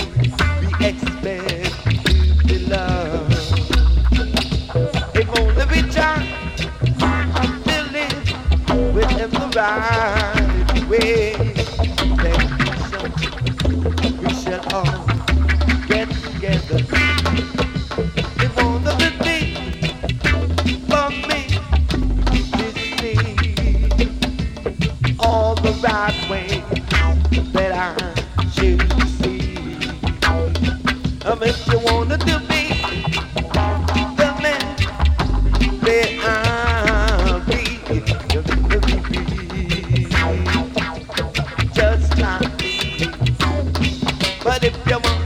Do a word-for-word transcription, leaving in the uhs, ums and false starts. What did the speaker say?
we expect to be loved. If only we try to live within the right way, then we shall, we shall all get together. If only we think for me to see all the right way that I choose to see. Um, if you wanna do me the man that I'll be, just like me. But if you want